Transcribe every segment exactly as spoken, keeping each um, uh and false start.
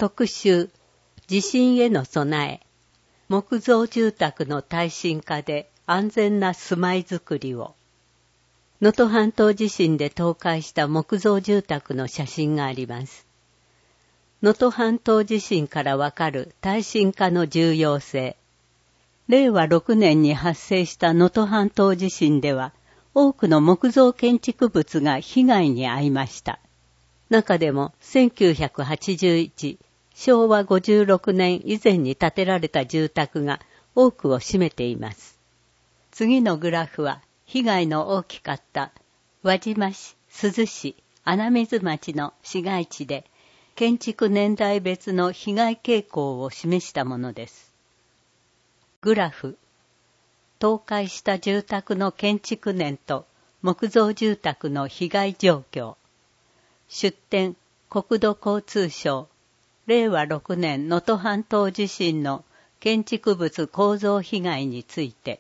特集、地震への備え、木造住宅の耐震化で安全な住まいづくりを。能登半島地震で倒壊した木造住宅の写真があります。能登半島地震からわかる耐震化の重要性。れいわろくねんに発生した能登半島地震では、多くの木造建築物が被害に遭いました。中でもせんきゅうひゃくはちじゅういち、しょうわごじゅうろくねん以前に建てられた住宅が多くを占めています。次のグラフは被害の大きかった輪島市、珠洲市、穴水町の市街地で建築年代別の被害傾向を示したものです。グラフ。倒壊した住宅の建築年と木造住宅の被害状況。出典、国土交通省、れいわろくねん能登半島地震の建築物構造被害について。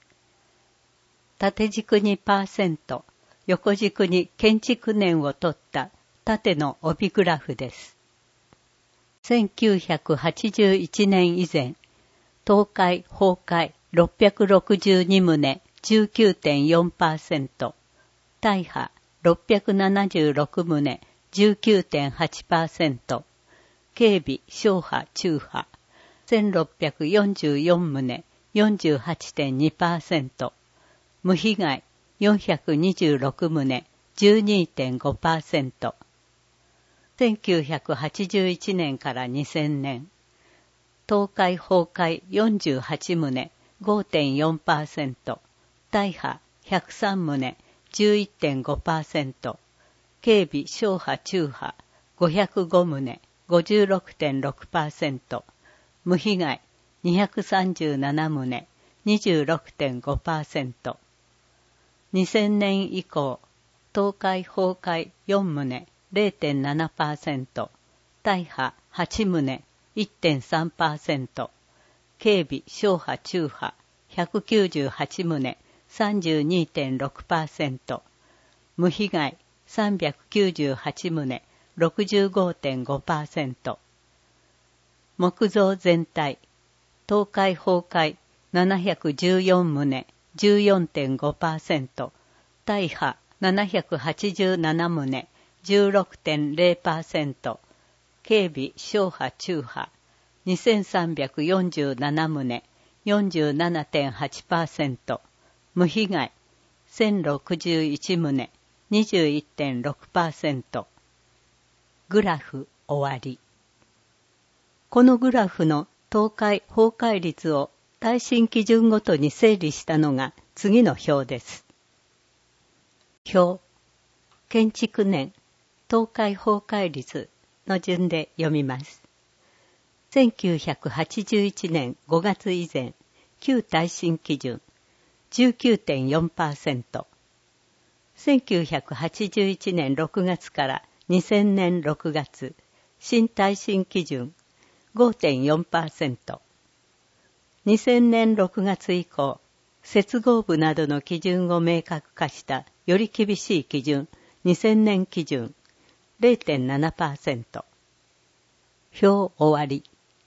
縦軸に パーセント、横軸に建築年を取った縦の帯グラフです。せんきゅうひゃくはちじゅういちねん以前、倒壊・崩壊ろっぴゃくろくじゅうにとう じゅうきゅうてんよんパーセント、大破ろっぴゃくななじゅうろくとう じゅうきゅうてんはちパーセント、軽微・小破・中破せんろっぴゃくよんじゅうよんとう よんじゅうはちてんにパーセント、無被害よんひゃくにじゅうろくとう じゅうにてんごパーセント。せんきゅうひゃくはちじゅういちねんからにせんねん、倒壊・崩壊よんじゅうはちとう ごてんよんパーセント、大破ひゃくさんとう じゅういってんごパーセント、軽微・小破・中破ごひゃくごとう ごじゅうろくてんろくパーセント、無被害にひゃくさんじゅうななとう にじゅうろくてんごパーセント。にせんねん以降、倒壊・崩壊よんとう れいてんななパーセント、大破はちとう いってんさんパーセント、軽微・小破・中破ひゃくきゅうじゅうはちとう さんじゅうにてんろくパーセント、無被害さんびゃくきゅうじゅうはちとう ろくじゅうごてんごパーセント。木造全体、倒壊・崩壊ななひゃくじゅうよんとう じゅうよんてんごパーセント、大破ななひゃくはちじゅうななとう じゅうろくてんれいパーセント、軽微・小破・中破にせんさんびゃくよんじゅうななとう よんじゅうななてんはちパーセント、無被害せんろくじゅういちとう にじゅういってんろくパーセント。グラフ終わり。このグラフの倒壊・崩壊率を耐震基準ごとに整理したのが次の表です。表、建築年、倒壊・崩壊率の順で読みます。せんきゅうひゃくはちじゅういちねんごがつ以前、旧耐震基準 じゅうきゅうてんよんパーセント。せんきゅうひゃくはちじゅういちねんろくがつからにせんねんろくがつ、新耐震基準 ごてんよんパーセント。にせんねんろくがつ以降、接合部などの基準を明確化したより厳しい基準にせんねん基準 れいてんななパーセント。表終わり。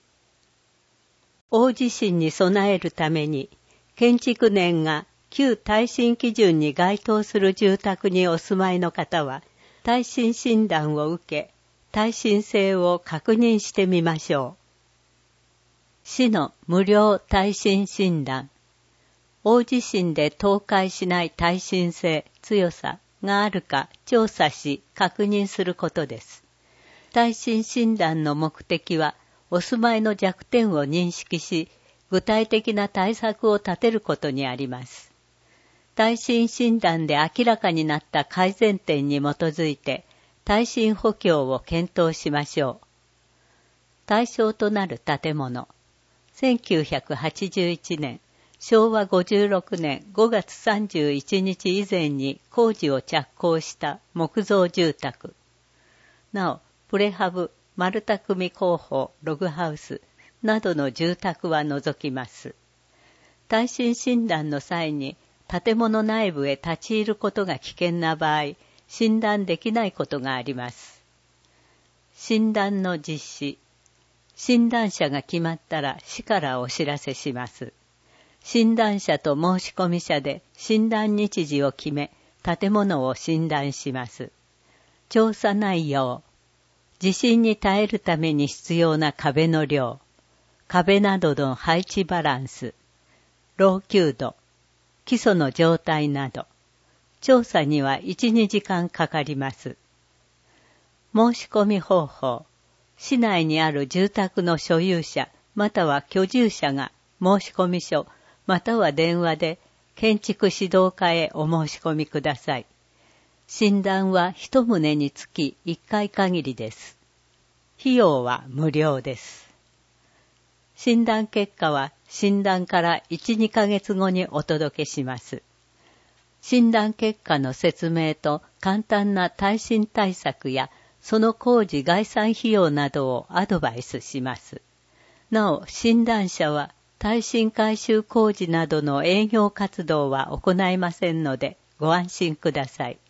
大地震に備えるために建築年が旧耐震基準に該当する住宅にお住まいの方は耐震診断を受け耐震性を確認してみましょう。市の無料耐震診断。大地震で倒壊しない耐震性、強さがあるか調査し確認することです。耐震診断の目的は、お住まいの弱点を認識し、具体的な対策を立てることにあります。耐震診断で明らかになった改善点に基づいて、耐震補強を検討しましょう。対象となる建物。せんきゅうひゃくはちじゅういちねん、しょうわごじゅうろくねんごがつさんじゅういちにち以前に工事を着工した木造住宅。なお、プレハブ、丸太組工法、ログハウスなどの住宅は除きます。耐震診断の際に建物内部へ立ち入ることが危険な場合、診断できないことがあります。診断の実施。 診断者が決まったら市からお知らせします。診断者と申し込み者で診断日時を決め、建物を診断します。調査内容。地震に耐えるために必要な壁の量。壁などの配置バランス。老朽度。基礎の状態など。調査にはいち、にじかんかかります。申し込み方法。市内にある住宅の所有者または居住者が申し込み書または電話で建築指導課へお申し込みください。診断は一棟につきいっかい限りです。費用は無料です。診断結果は診断からいち、にかげつごにお届けします。診断結果の説明と簡単な耐震対策やその工事概算費用などをアドバイスします。なお、診断者は耐震改修工事などの営業活動は行いませんのでご安心ください。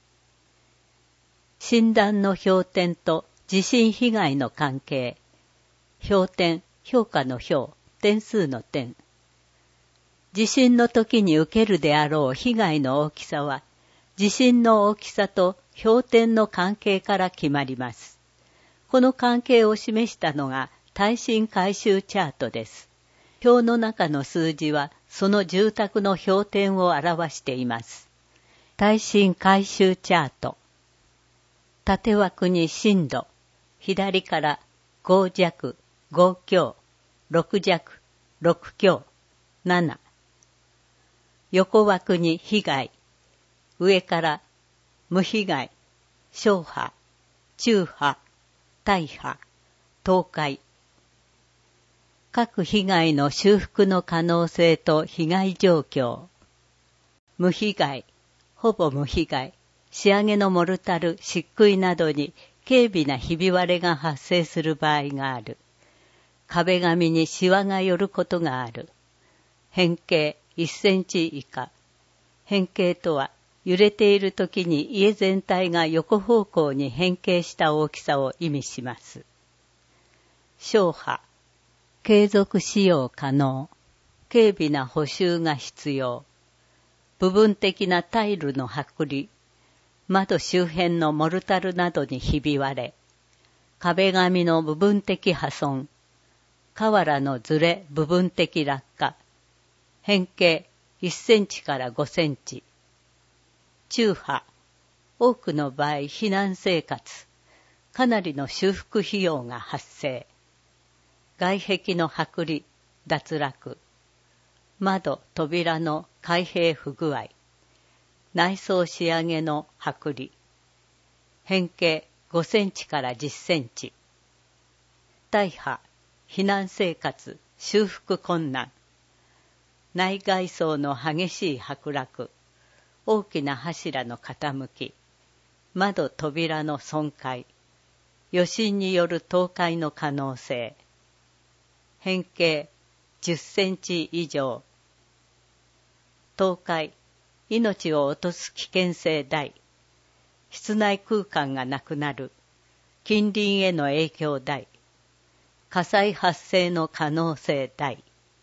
診断の評点と地震被害の関係。評点、評価の評、点数の点。地震の時に受けるであろう被害の大きさは、地震の大きさと評点の関係から決まります。この関係を示したのが耐震改修チャートです。表の中の数字はその住宅の評点を表しています。耐震改修チャート。縦枠に震度、左からご弱、ご強、ろく弱、ろく強、なな。横枠に被害、上から無被害、小破、中破、大破、倒壊。各被害の修復の可能性と被害状況。無被害、ほぼ無被害、仕上げのモルタル、漆喰などに軽微なひび割れが発生する場合がある。壁紙にシワが寄ることがある。変形いっセンチ以下。変形とは、揺れている時に家全体が横方向に変形した大きさを意味します。小破。継続使用可能。軽微な補修が必要。部分的なタイルの剥離。窓周辺のモルタルなどにひび割れ。壁紙の部分的破損。瓦のずれ部分的落下。変形いっセンチからごセンチ。中破。多くの場合避難生活。かなりの修復費用が発生。外壁の剥離、脱落。窓、扉の開閉不具合。内装仕上げの剥離。変形ごセンチからじゅっセンチ。大破、避難生活、修復困難。内外装の激しい剥落。大きな柱の傾き。窓、扉の損壊。余震による倒壊の可能性。変形じゅっセンチ以上。倒壊、命を落とす危険性大。室内空間がなくなる。近隣への影響大。火災発生の可能性大。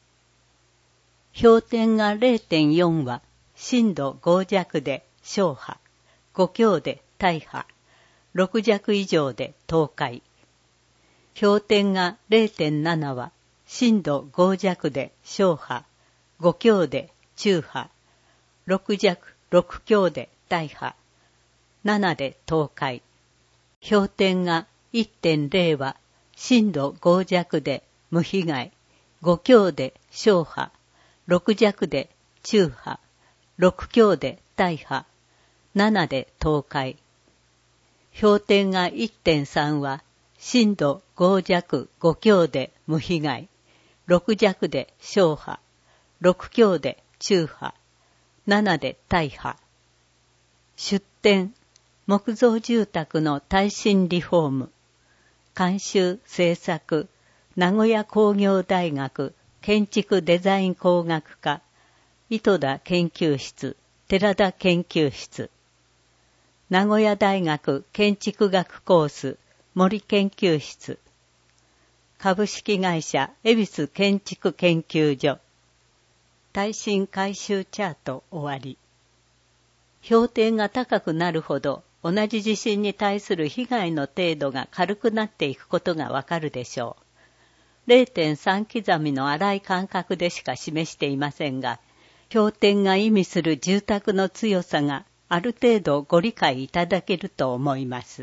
評点が れいてんよん は震度ご弱で小破、ご強で大破、ろく弱以上で倒壊。評点が れいてんなな は震度ご弱で小破、ご強で中破、ろく弱、ろく強で大破、ななで倒壊。評点が いってんれい は震度ご弱で無被害、ご強で小破、ろく弱で中破、ろく強で大破、ななで倒壊。評点が いってんさん は震度ご弱、ご強で無被害、ろく弱で小破、ろく強で中破、ななで大破。出展、木造住宅の耐震リフォーム。監修制作、名古屋工業大学建築デザイン工学科、糸田研究室、寺田研究室。名古屋大学建築学コース、森研究室。 株式会社恵比寿建築研究所。耐震改修チャート終わり。評点が高くなるほど同じ地震に対する被害の程度が軽くなっていくことがわかるでしょう。れいてんさん 刻みの粗い間隔でしか示していませんが、評点が意味する住宅の強さがある程度ご理解いただけると思います。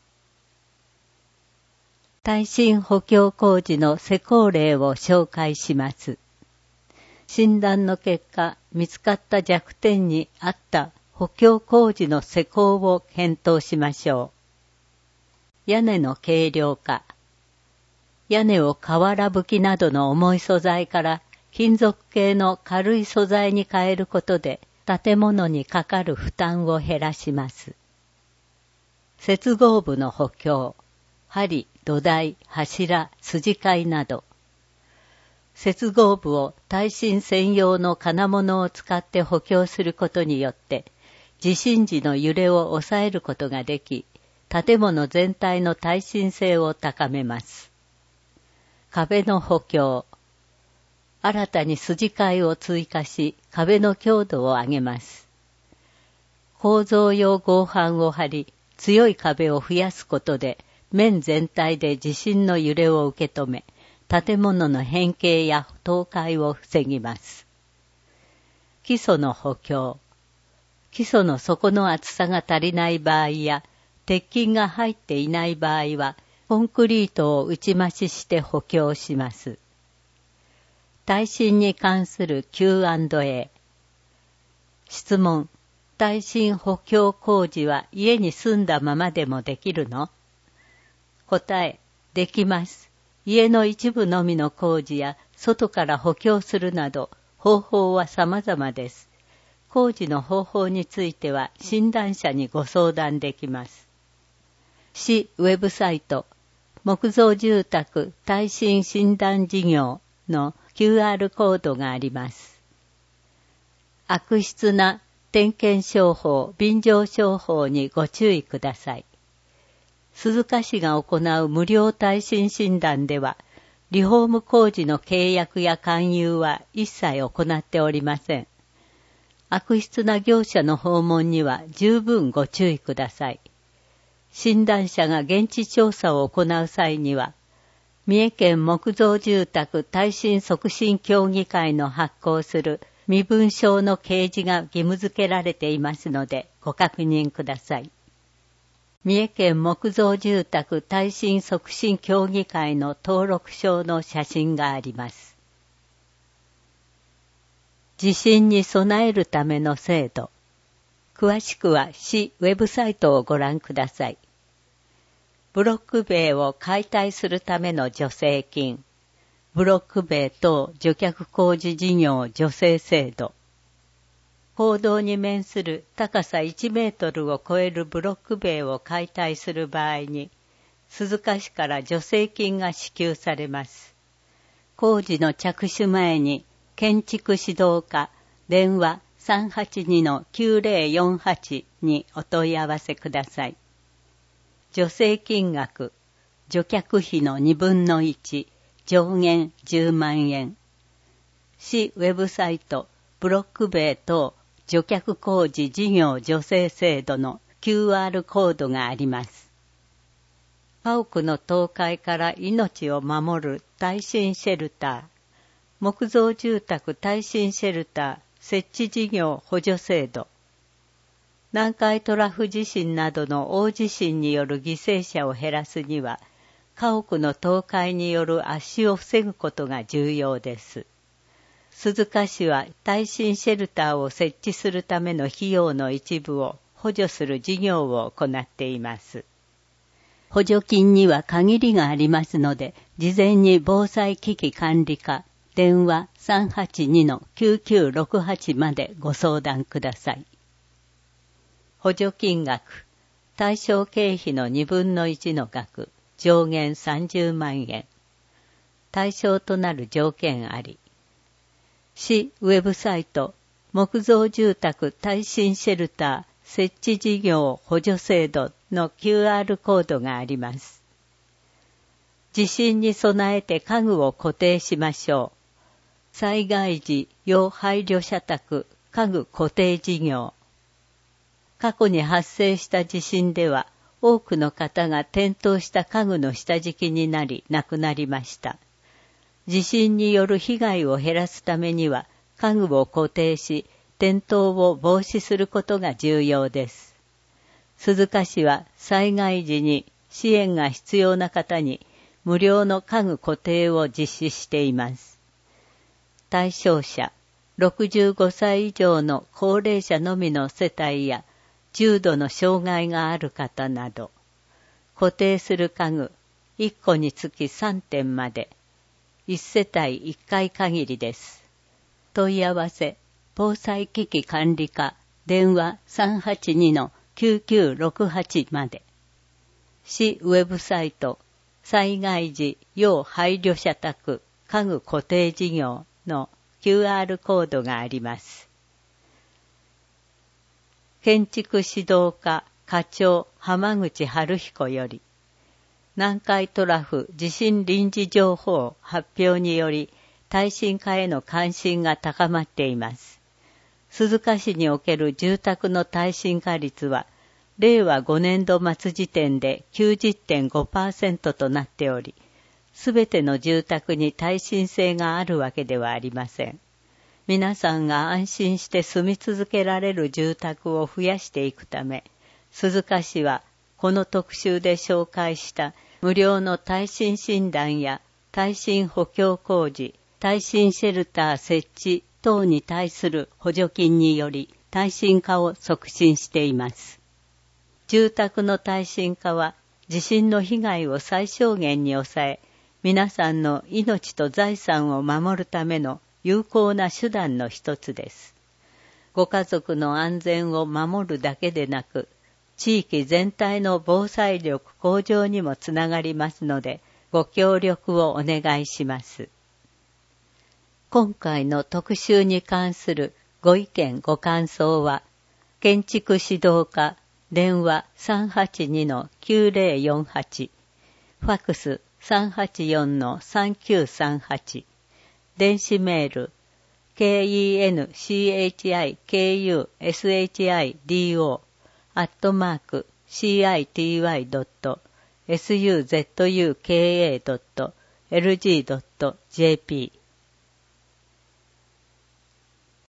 耐震補強工事の施工例を紹介します。診断の結果、見つかった弱点に合った補強工事の施工を検討しましょう。屋根の軽量化。屋根を瓦葺きなどの重い素材から金属系の軽い素材に変えることで建物にかかる負担を減らします。接合部の補強。梁、土台、柱、筋交いなど。接合部を耐震専用の金物を使って補強することによって、地震時の揺れを抑えることができ、建物全体の耐震性を高めます。壁の補強。新たに筋交いを追加し、壁の強度を上げます。構造用合板を張り、強い壁を増やすことで、面全体で地震の揺れを受け止め、建物の変形や倒壊を防ぎます。基礎の補強。基礎の底の厚さが足りない場合や、鉄筋が入っていない場合は、コンクリートを打ち増しして補強します。耐震に関する キューアンドエー。質問。耐震補強工事は家に住んだままでもできるの？答え、できます。家の一部のみの工事や外から補強するなど方法は様々です。工事の方法については診断者にご相談できます。市ウェブサイト木造住宅耐震診断事業の キューアール コードがあります。悪質な点検商法、便乗商法にご注意ください。鈴鹿市が行う無料耐震診断では、リフォーム工事の契約や勧誘は一切行っておりません。悪質な業者の訪問には十分ご注意ください。診断者が現地調査を行う際には、三重県木造住宅耐震促進協議会の発行する身分証の掲示が義務付けられていますのでご確認ください。三重県木造住宅耐震促進協議会の登録証の写真があります。地震に備えるための制度。詳しくは市ウェブサイトをご覧ください。ブロック塀を解体するための助成金。ブロック塀等除却工事事業助成制度。公道に面する高さいちメートルを超えるブロック塀を解体する場合に、鈴鹿市から助成金が支給されます。工事の着手前に、建築指導課電話 さんはちにのきゅうぜろよんはち にお問い合わせください。助成金額、除却費のにぶんのいち、上限じゅうまんえん。市ウェブサイト、ブロック塀等除却工事事業助成制度の キューアール コードがあります。家屋の倒壊から命を守る耐震シェルター、木造住宅耐震シェルター設置事業補助制度、南海トラフ地震などの大地震による犠牲者を減らすには、家屋の倒壊による圧死を防ぐことが重要です。鈴鹿市は耐震シェルターを設置するための費用の一部を補助する事業を行っています。補助金には限りがありますので、事前に防災危機管理課電話 さんはちにのきゅうきゅうろくはち までご相談ください。補助金額、対象経費のにぶんのいちの額、上限さんじゅうまんえん。対象となる条件あり。市ウェブサイト、木造住宅耐震シェルター設置事業補助制度の キューアール コードがあります。 地震に備えて家具を固定しましょう。災害時要配慮者宅家具固定事業。過去に発生した地震では、多くの方が転倒した家具の下敷きになり亡くなりました。地震による被害を減らすためには、家具を固定し、転倒を防止することが重要です。鈴鹿市は災害時に支援が必要な方に無料の家具固定を実施しています。対象者、ろくじゅうごさい以上の高齢者のみの世帯や重度の障害がある方など、固定する家具いっこにつきさんてんまで、いち世帯いっかい限りです。問い合わせ、防災危機管理課、電話 さんはちにのきゅうきゅうろくはち まで。市ウェブサイト、災害時要配慮者宅家具固定事業の キューアール コードがあります。建築指導課課長浜口春彦より、南海トラフ地震臨時情報発表により、耐震化への関心が高まっています。鈴鹿市における住宅の耐震化率は、れいわごねんど末時点で きゅうじゅってんごパーセント となっており、すべての住宅に耐震性があるわけではありません。皆さんが安心して住み続けられる住宅を増やしていくため、鈴鹿市はこの特集で紹介した無料の耐震診断や耐震補強工事、耐震シェルター設置等に対する補助金により耐震化を促進しています。住宅の耐震化は地震の被害を最小限に抑え、皆さんの命と財産を守るための有効な手段の一つです。ご家族の安全を守るだけでなく、地域全体の防災力向上にもつながりますので、ご協力をお願いします。今回の特集に関するご意見ご感想は、建築指導課電話 さんはちにのきゅうぜろよんはち、ファックス さんはちよんのさんきゅうさんはち、電子メール ケーイーエヌシーエイチアイケーユーエスエイチアイディーオー アットマーク シーアイティーワイドットエスユーゼットユーケーエードットエルジードットジェーピー